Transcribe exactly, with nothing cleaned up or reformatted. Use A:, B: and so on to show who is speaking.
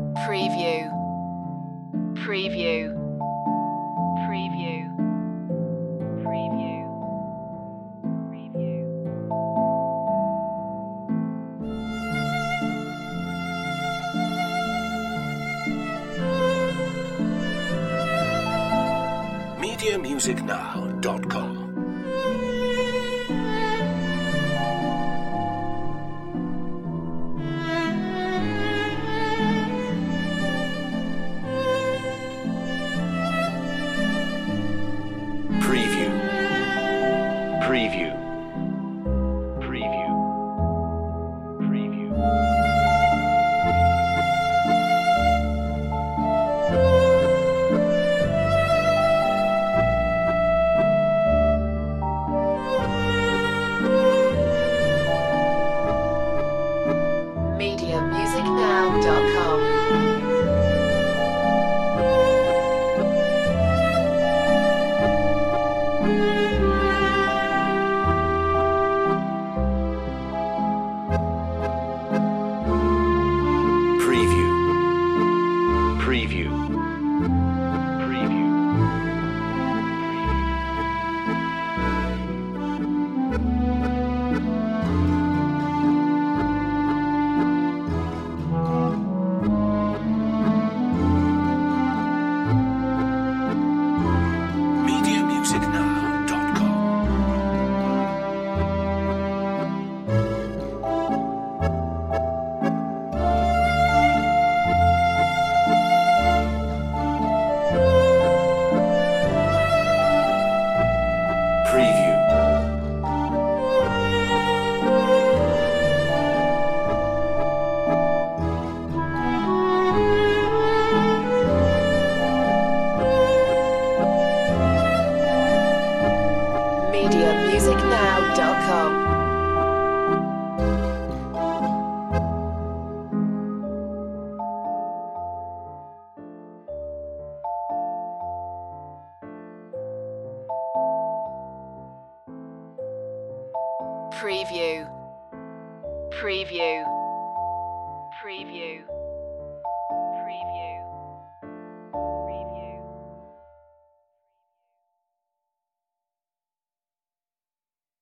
A: Preview. Preview. Preview. Preview. Preview.
B: media music now dot com Preview. Preview. Preview. Preview.
A: media music now dot com.
B: Preview. Preview. Preview. media music now dot com Preview.
A: media music now dot com. Preview. Preview. Preview.